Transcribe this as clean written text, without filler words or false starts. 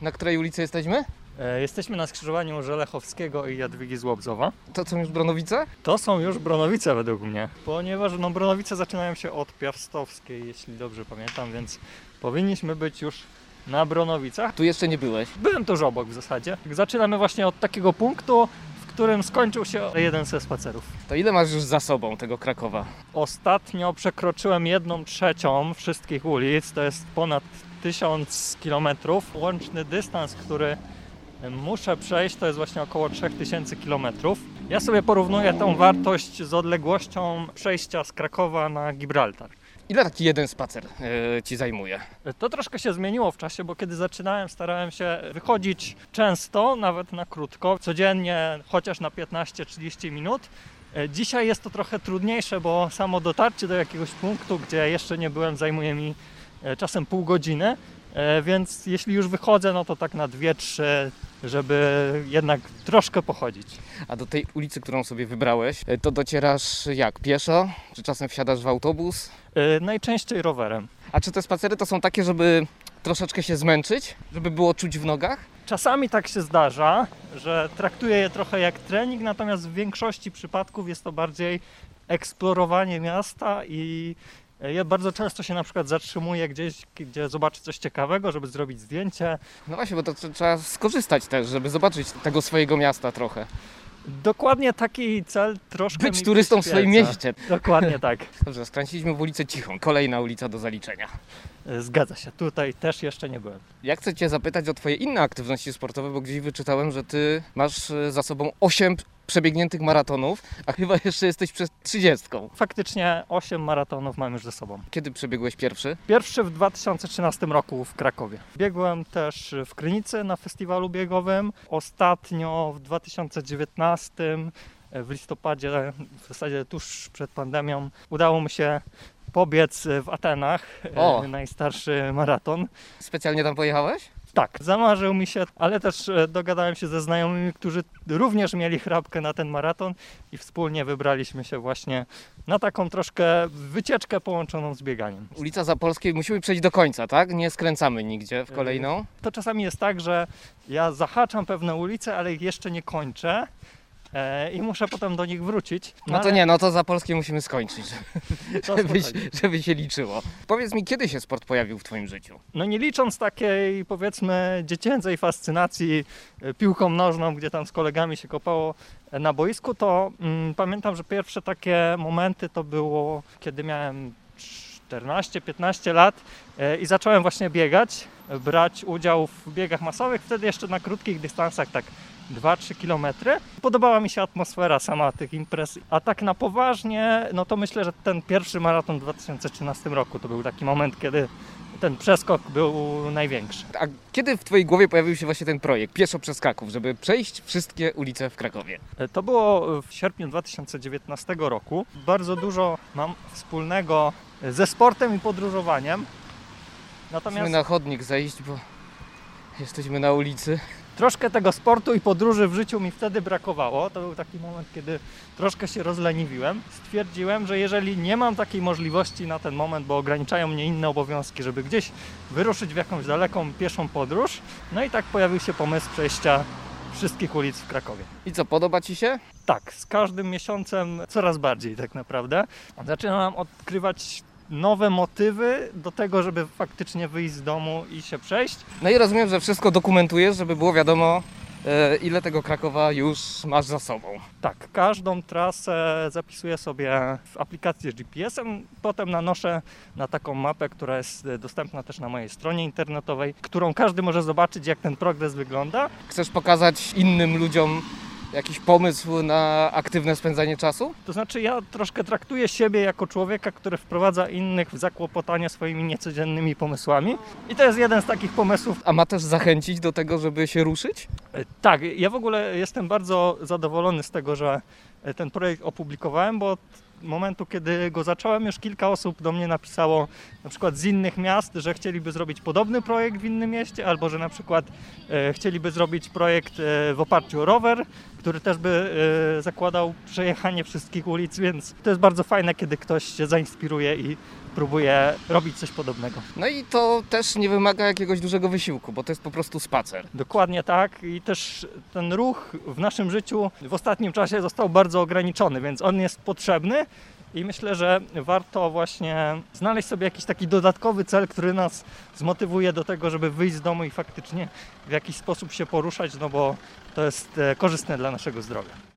Na której ulicy jesteśmy? Jesteśmy na skrzyżowaniu Żelechowskiego i Jadwigi z Łobzowa. To są już Bronowice? To są już Bronowice według mnie, ponieważ Bronowice zaczynają się od Piastowskiej, jeśli dobrze pamiętam, więc powinniśmy być już na Bronowicach. Tu jeszcze nie byłeś. Byłem tuż obok w zasadzie. Zaczynamy właśnie od takiego punktu, w którym skończył się jeden ze spacerów. To ile masz już za sobą tego Krakowa? Ostatnio przekroczyłem 1/3 wszystkich ulic, to jest ponad 1000 km. Łączny dystans, który muszę przejść, to jest właśnie około 3000 km. Ja sobie porównuję tą wartość z odległością przejścia z Krakowa na Gibraltar. Ile taki jeden spacer ci zajmuje? To troszkę się zmieniło w czasie, bo kiedy zaczynałem, starałem się wychodzić często, nawet na krótko, codziennie chociaż na 15-30 minut. Dzisiaj jest to trochę trudniejsze, bo samo dotarcie do jakiegoś punktu, gdzie jeszcze nie byłem, zajmuje mi czasem pół godziny, więc jeśli już wychodzę, no to tak na 2-3, żeby jednak troszkę pochodzić. A do tej ulicy, którą sobie wybrałeś, to docierasz jak? Pieszo? Czy czasem wsiadasz w autobus? Najczęściej rowerem. A czy te spacery to są takie, żeby troszeczkę się zmęczyć? Żeby było czuć w nogach? Czasami tak się zdarza, że traktuję je trochę jak trening, natomiast w większości przypadków jest to bardziej eksplorowanie miasta i ja bardzo często się na przykład zatrzymuję gdzieś, gdzie zobaczę coś ciekawego, żeby zrobić zdjęcie. No właśnie, bo to trzeba skorzystać też, żeby zobaczyć tego swojego miasta trochę. Dokładnie taki cel troszkę Być mi turystą w przyświeca. swoim mieście. Dokładnie tak. Dobrze, skręciliśmy w ulicę Cichą. Kolejna ulica do zaliczenia. Zgadza się, tutaj też jeszcze nie byłem. Ja chcę Cię zapytać o Twoje inne aktywności sportowe, bo gdzieś wyczytałem, że Ty masz za sobą 8 przebiegniętych maratonów, a chyba jeszcze jesteś przed 30. Faktycznie 8 maratonów mam już ze sobą. Kiedy przebiegłeś pierwszy? Pierwszy w 2013 roku w Krakowie. Biegłem też w Krynicy na festiwalu biegowym. Ostatnio w 2019 w listopadzie, w zasadzie tuż przed pandemią, udało mi się pobiec w Atenach, najstarszy maraton. Specjalnie tam pojechałeś? Tak, zamarzył mi się, ale też dogadałem się ze znajomymi, którzy również mieli chrapkę na ten maraton i wspólnie wybraliśmy się właśnie na taką troszkę wycieczkę połączoną z bieganiem. Ulica Zapolskiej musimy przejść do końca, tak? Nie skręcamy nigdzie w kolejną. To czasami jest tak, że ja zahaczam pewne ulice, ale ich jeszcze nie kończę. I muszę potem do nich wrócić. No to nie, no to Zapolskie musimy skończyć, spokojnie. żeby się liczyło. Powiedz mi, kiedy się sport pojawił w Twoim życiu? No nie licząc takiej, powiedzmy, dziecięcej fascynacji piłką nożną, gdzie tam z kolegami się kopało na boisku, to pamiętam, że pierwsze takie momenty to było, kiedy miałem 14-15 lat i zacząłem właśnie biegać, brać udział w biegach masowych, wtedy jeszcze na krótkich dystansach, tak 2-3 km. Podobała mi się atmosfera sama tych imprez, a tak na poważnie, no to myślę, że ten pierwszy maraton w 2013 roku to był taki moment, kiedy ten przeskok był największy. A kiedy w Twojej głowie pojawił się właśnie ten projekt Pieszo przez Kraków, żeby przejść wszystkie ulice w Krakowie? To było w sierpniu 2019 roku. Bardzo dużo mam wspólnego ze sportem i podróżowaniem. Musimy na chodnik zejść, bo jesteśmy na ulicy. Troszkę tego sportu i podróży w życiu mi wtedy brakowało. To był taki moment, kiedy troszkę się rozleniwiłem. Stwierdziłem, że jeżeli nie mam takiej możliwości na ten moment, bo ograniczają mnie inne obowiązki, żeby gdzieś wyruszyć w jakąś daleką pieszą podróż, no i tak pojawił się pomysł przejścia wszystkich ulic w Krakowie. I co, podoba Ci się? Tak, z każdym miesiącem coraz bardziej tak naprawdę. Zaczynam odkrywać nowe motywy do tego, żeby faktycznie wyjść z domu i się przejść. No i rozumiem, że wszystko dokumentujesz, żeby było wiadomo, ile tego Krakowa już masz za sobą. Tak, każdą trasę zapisuję sobie w aplikacji z GPS-em, potem nanoszę na taką mapę, która jest dostępna też na mojej stronie internetowej, którą każdy może zobaczyć, jak ten progres wygląda. Chcesz pokazać innym ludziom jakiś pomysł na aktywne spędzanie czasu? To znaczy ja troszkę traktuję siebie jako człowieka, który wprowadza innych w zakłopotanie swoimi niecodziennymi pomysłami. I to jest jeden z takich pomysłów. A ma też zachęcić do tego, żeby się ruszyć? Tak, ja w ogóle jestem bardzo zadowolony z tego, że ten projekt opublikowałem, bo od momentu, kiedy go zacząłem, już kilka osób do mnie napisało, na przykład z innych miast, że chcieliby zrobić podobny projekt w innym mieście, albo że na przykład chcieliby zrobić projekt w oparciu o rower, który też by zakładał przejechanie wszystkich ulic, więc to jest bardzo fajne, kiedy ktoś się zainspiruje i próbuję robić coś podobnego. No i to też nie wymaga jakiegoś dużego wysiłku, bo to jest po prostu spacer. Dokładnie tak i też ten ruch w naszym życiu w ostatnim czasie został bardzo ograniczony, więc on jest potrzebny i myślę, że warto właśnie znaleźć sobie jakiś taki dodatkowy cel, który nas zmotywuje do tego, żeby wyjść z domu i faktycznie w jakiś sposób się poruszać, no bo to jest korzystne dla naszego zdrowia.